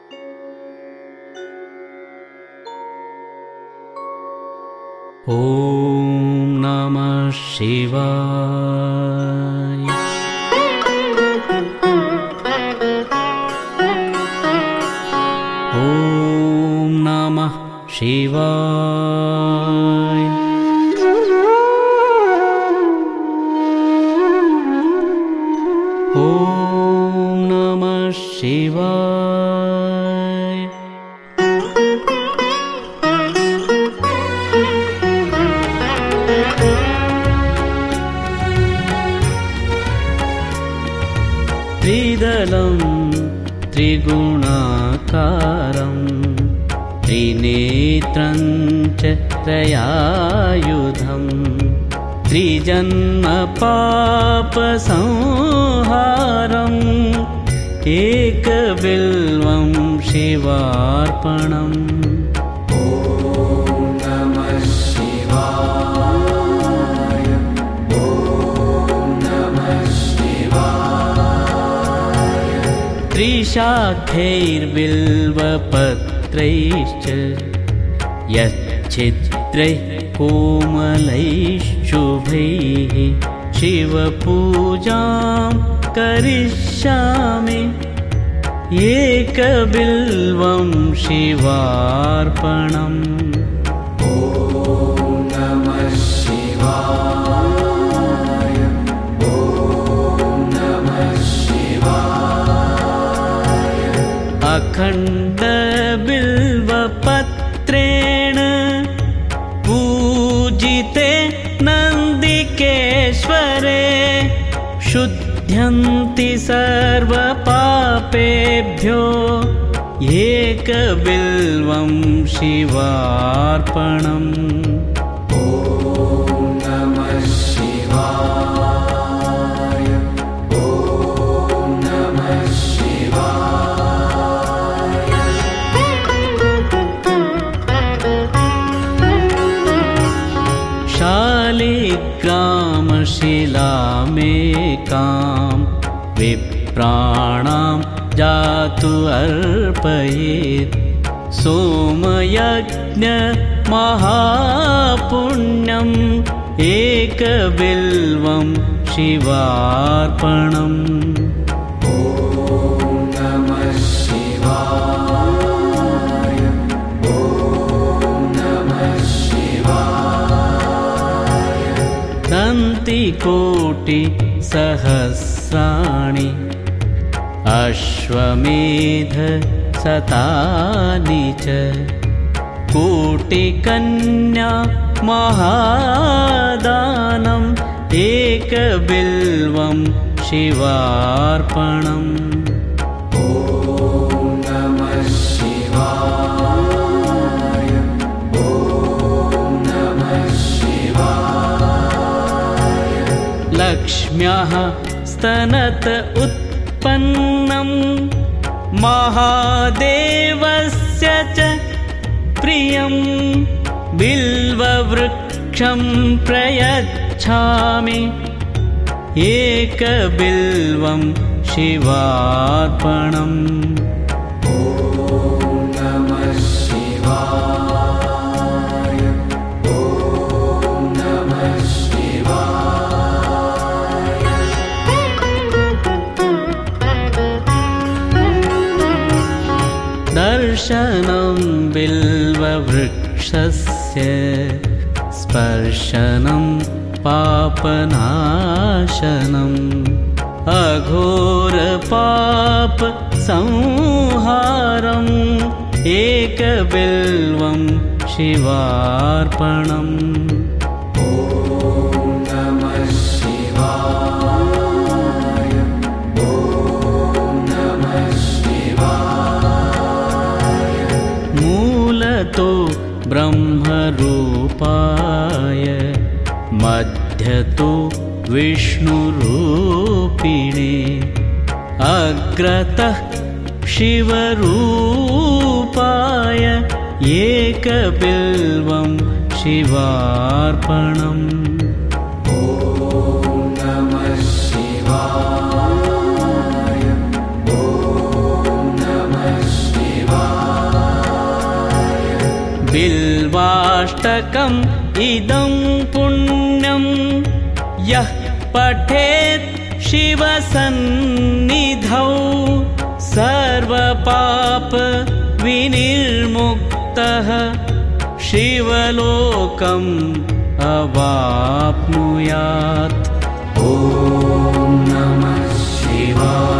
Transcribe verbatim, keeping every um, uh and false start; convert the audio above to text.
ॐ नमः शिवाय। ॐ नमः शिवाय। ॐ नमः शिवाय। त्रिदलं त्रिगुणाकारं त्रिनेत्रं च त्रयायुधं त्रिजन्मपापसंहारम् एकबिल्वं शिवार्पणम्। त्रिशाखैर्बिल्वपत्रैश्च यच्छिद्रैः कोमलैः शुभैः शिवपूजां करिष्यामि एकबिल्वं शिवार्पणम्। अखण्डबिल्वपत्रेण पूजिते नन्दिकेश्वरे शुध्यन्ति सर्वपापेभ्यो एकबिल्वं शिवार्पणम्। शालिग्रामशिलामेकां विप्राणां जातु अर्पयेत् सोमयज्ञमहापुण्यम् एकबिल्वं शिवार्पणम्। दन्तिकोटिसहस्राणि अश्वमेधशतानि च कोटिकन्या महादानम् एकबिल्वं शिवार्पणम्। लक्ष्म्याः स्तनत उत्पन्नं महादेवस्य च प्रियं बिल्ववृक्षं प्रयच्छामि एकबिल्वं शिवार्पणम्। दर्शनं बिल्ववृक्षस्य स्पर्शनं पापनाशनम् अघोरपापसंहारम् एकबिल्वं शिवार्पणम्। मूलतो ब्रह्मरूपाय मध्यतो विष्णुरूपिणे अग्रतः शिवरूपाय एकबिल्वं शिवार्पणम्। अष्टकम् इदं पुण्यं यः पठेत् शिवसन्निधौ सर्वपाप विनिर्मुक्तः शिवलोकम् अवाप्नुयात्। ॐ नमः शिवाय।